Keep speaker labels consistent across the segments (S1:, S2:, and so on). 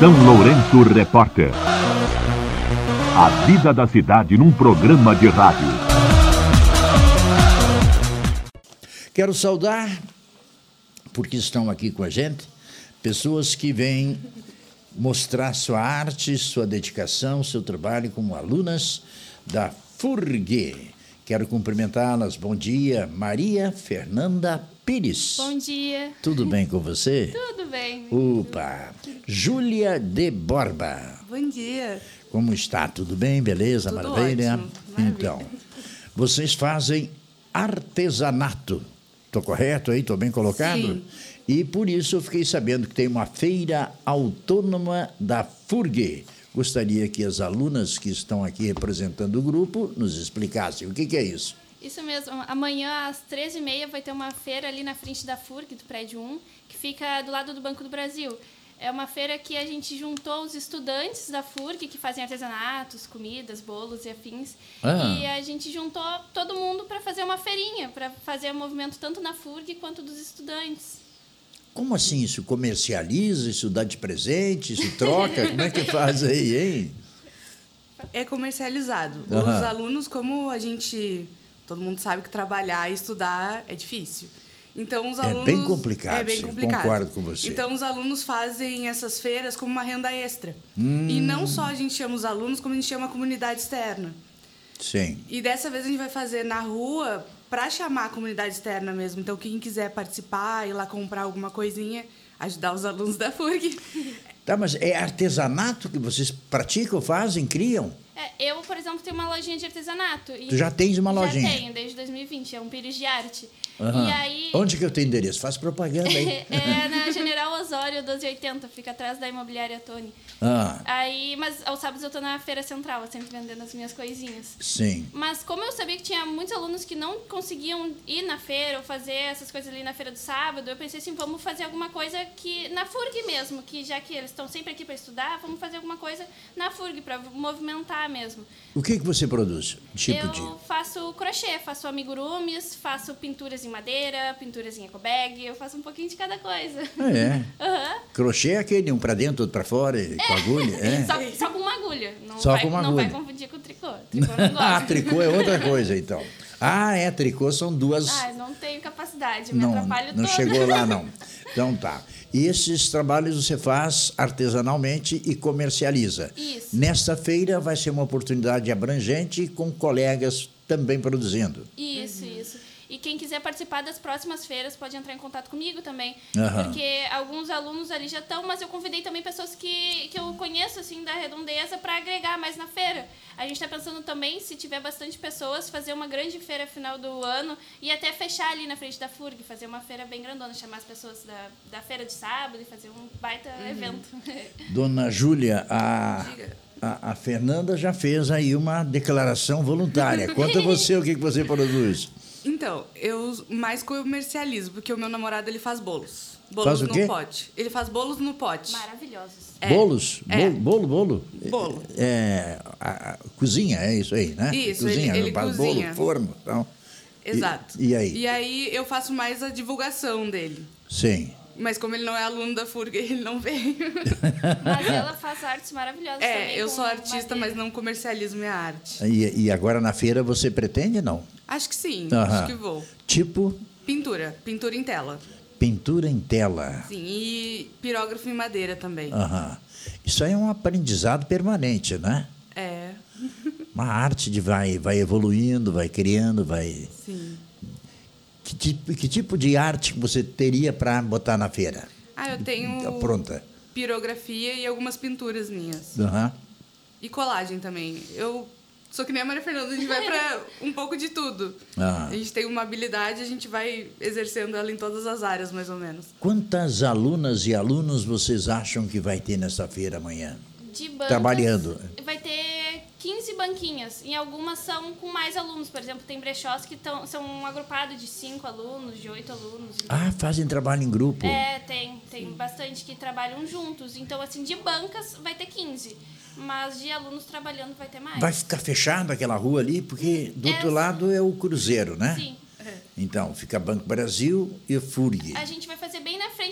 S1: São Lourenço Repórter. A vida da cidade num programa de rádio.
S2: Quero saudar, porque estão aqui com a gente, pessoas que vêm mostrar sua arte, sua dedicação, seu trabalho como alunas da FURG. Quero cumprimentá-las. Bom dia, Maria Fernanda Pires.
S3: Bom dia.
S2: Tudo bem com você?
S3: Tudo bem.
S2: Opa! Júlia de Borba.
S4: Bom dia.
S2: Como está? Tudo bem? Beleza?
S4: Tudo
S2: Maravilha?
S4: ótimo. Maravilha.
S2: Então, vocês fazem artesanato. Estou correto aí? Estou bem colocado?
S4: Sim.
S2: E por isso eu fiquei sabendo que tem uma feira autônoma da FURG. Gostaria que as alunas que estão aqui representando o grupo nos explicassem o que é isso.
S3: Isso mesmo. Amanhã, às 13h30, vai ter uma feira ali na frente da FURG, do prédio 1, que fica do lado do Banco do Brasil. É uma feira que a gente juntou os estudantes da FURG, que fazem artesanatos, comidas, bolos e afins. E a gente juntou todo mundo para fazer uma feirinha, para fazer o movimento tanto na FURG quanto dos estudantes.
S2: Como assim? Isso comercializa? Isso dá de presente? Isso troca? Como é que faz aí, hein?
S4: É comercializado.
S2: Aham.
S4: Os alunos, como a gente... Todo mundo sabe que trabalhar e estudar é difícil. Então, os alunos...
S2: bem complicado,
S4: É bem
S2: sim,
S4: complicado.
S2: concordo com você.
S4: Então, os alunos fazem essas feiras como uma renda extra. E não só a gente chama os alunos, como a gente chama a comunidade externa.
S2: Sim.
S4: E dessa vez a gente vai fazer na rua para chamar a comunidade externa mesmo. Então, quem quiser participar, ir lá comprar alguma coisinha, ajudar os alunos da FURG.
S2: Tá, mas é artesanato que vocês praticam, fazem, criam?
S3: Eu, por exemplo, tenho uma lojinha de artesanato.
S2: Tu já tens uma lojinha?
S3: Já tenho, desde 2020. É um pires de arte.
S2: Aham.
S3: E aí...
S2: Onde que eu tenho endereço? Faz propaganda aí.
S3: É na General Osório, 1280. Fica atrás da imobiliária Tony. Aí, mas aos sábados eu tô na Feira Central, sempre vendendo as minhas coisinhas.
S2: Sim.
S3: Mas como eu sabia que tinha muitos alunos que não conseguiam ir na feira ou fazer essas coisas ali na feira do sábado, eu pensei assim, vamos fazer alguma coisa que na FURG mesmo, que já que eles estão sempre aqui para estudar, vamos fazer alguma coisa na FURG para movimentar mesmo.
S2: O que você produz?
S3: Eu faço crochê, faço amigurumis, faço pinturas em madeira, pinturas em ecobag, eu faço um pouquinho de cada coisa.
S2: É.
S3: Aham.
S2: Crochê é aquele, um pra dentro, outro pra fora, com agulha? É.
S3: Só com uma agulha.
S2: Só com uma
S3: Não vai
S2: agulha.
S3: confundir com tricô. Tricô eu não
S2: Ah,
S3: gosto.
S2: tricô é outra coisa, então. Ah, é, tricô são duas...
S3: Não tenho capacidade, me atrapalho
S2: não
S3: toda.
S2: chegou lá, não. Então tá. E esses trabalhos você faz artesanalmente e comercializa.
S3: Isso.
S2: Nesta feira vai ser uma oportunidade abrangente com colegas também produzindo.
S3: Isso. E quem quiser participar das próximas feiras pode entrar em contato comigo também.
S2: Aham.
S3: Porque alguns alunos ali já estão, mas eu convidei também pessoas que eu conheço, assim, da redondeza para agregar mais na feira. A gente está pensando também, se tiver bastante pessoas, fazer uma grande feira final do ano e até fechar ali na frente da FURG, fazer uma feira bem grandona, chamar as pessoas da feira de sábado e fazer um baita evento.
S2: Dona Júlia, a Fernanda já fez aí uma declaração voluntária. Conta você o que você produz.
S4: Então, eu mais comercializo, porque o meu namorado, ele faz bolos. Bolos
S2: Faz o quê?
S4: no pote. Ele faz bolos no pote.
S3: Maravilhosos.
S2: Bolos?
S4: É.
S2: Bolo?
S4: Bolo.
S2: É, a cozinha, é isso aí, né?
S4: Isso,
S2: cozinha,
S4: ele
S2: faz
S4: cozinha.
S2: bolo, forno. Então.
S4: Exato.
S2: E aí?
S4: E aí eu faço mais a divulgação dele.
S2: Sim.
S4: Mas como ele não é aluno da FURG, ele não veio.
S3: Mas ela faz artes maravilhosas também.
S4: Eu
S3: com
S4: sou artista,
S3: madeira.
S4: mas não comercializo minha arte.
S2: E agora na feira você pretende, não?
S4: Acho que sim,
S2: Aham.
S4: acho que vou.
S2: Tipo
S4: Pintura em tela.
S2: pintura em tela.
S4: Sim, e pirógrafo em madeira também.
S2: Aham. Isso aí é um aprendizado permanente, né?
S4: É,
S2: Uma arte vai evoluindo, vai criando, vai...
S4: sim.
S2: Que tipo de arte que você teria para botar na feira?
S4: Eu tenho
S2: Pronta.
S4: pirografia e algumas pinturas minhas.
S2: Aham.
S4: E colagem também. Eu sou que nem a Maria Fernanda, a gente vai para um pouco de tudo.
S2: Ah.
S4: A gente tem uma habilidade, a gente vai exercendo ela em todas as áreas, mais ou menos.
S2: Quantas alunas e alunos vocês acham que vai ter nessa feira amanhã?
S3: De bancas,
S2: Trabalhando.
S3: Vai ter 15 banquinhas. Em algumas são com mais alunos. Por exemplo, tem brechós que são agrupados de 5 alunos, de 8 alunos.
S2: Ah, fazem trabalho em grupo.
S3: Tem bastante que trabalham juntos. Então, assim, de bancas vai ter 15. Mas de alunos trabalhando vai ter mais.
S2: Vai ficar fechado aquela rua ali, porque do outro lado é o Cruzeiro, né?
S3: Sim.
S2: Então, fica Banco Brasil e FURG.
S3: A gente vai fazer bem na frente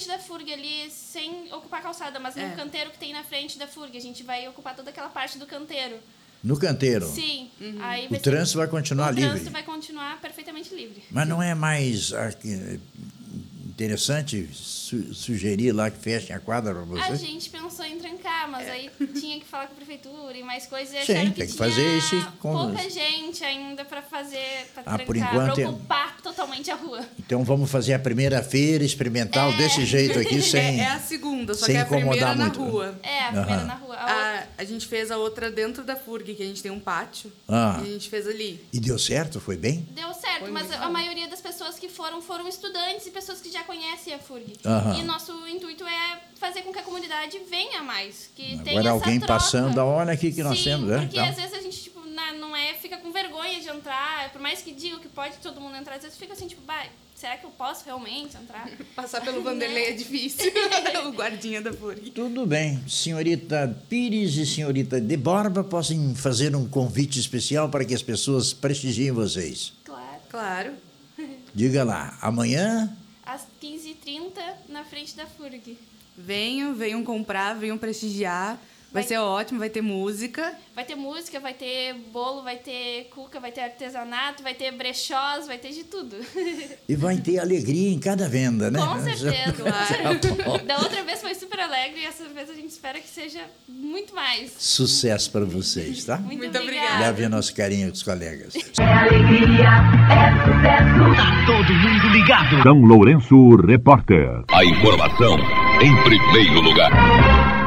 S3: da FURG ali, sem ocupar a calçada, mas no canteiro que tem na frente da FURG. A gente vai ocupar toda aquela parte do canteiro.
S2: No canteiro?
S3: Sim. Aí
S2: O trânsito vai continuar livre?
S3: O trânsito vai continuar perfeitamente livre.
S2: Mas não é mais interessante sugerir lá que fechem a quadra para você?
S3: A gente pensou em trancar, mas aí tinha que falar com a prefeitura e mais coisas. E
S2: Sim,
S3: acharam
S2: tem
S3: que
S2: que fazer esse...
S3: pouca gente ainda para fazer, para trancar,
S2: por enquanto,
S3: para ocupar totalmente a rua.
S2: Então vamos fazer a primeira feira experimental desse jeito aqui, sem...
S4: É a segunda, só
S2: sem
S4: que é a primeira
S2: incomodar
S4: na
S2: muito.
S4: rua.
S3: É, a primeira na rua.
S4: A gente fez a outra dentro da FURG, que a gente tem um pátio. E a gente fez ali.
S2: E deu certo? Foi bem?
S3: Deu certo,
S4: Foi
S3: mas
S4: muito
S3: a
S4: bom.
S3: maioria das pessoas que foram estudantes e pessoas que já conhecem a FURG. E nosso intuito é fazer com que a comunidade venha mais, que tenha
S2: Agora
S3: essa
S2: alguém
S3: troca.
S2: passando, olha aqui que nós
S3: Sim,
S2: temos, né?
S3: porque
S2: Então,
S3: às vezes a gente tipo, fica com vergonha de entrar, por mais que diga que pode todo mundo entrar, às vezes fica assim, tipo, será que eu posso realmente entrar?
S4: Passar pelo Vanderlei é difícil. O guardinha da FURG.
S2: tudo bem. Senhorita Pires e senhorita de Borba podem fazer um convite especial para que as pessoas prestigiem vocês.
S3: Claro.
S4: Claro.
S2: Diga lá, amanhã...
S3: Às 15h30, na frente da FURG.
S4: Venham comprar, venham prestigiar. Vai ser ótimo, vai ter música.
S3: Vai ter música, vai ter bolo, vai ter cuca, vai ter artesanato, vai ter brechós, vai ter de tudo.
S2: E vai ter alegria em cada venda, né?
S3: Com certeza.
S2: Claro.
S3: Da outra vez foi super alegre e essa vez a gente espera que seja muito mais.
S2: Sucesso para vocês, tá?
S3: Muito
S4: Muito
S3: obrigada.
S2: Leve nosso carinho dos colegas.
S5: É alegria, é sucesso. Tá todo mundo ligado.
S1: São Lourenço, repórter.
S6: A informação em primeiro lugar.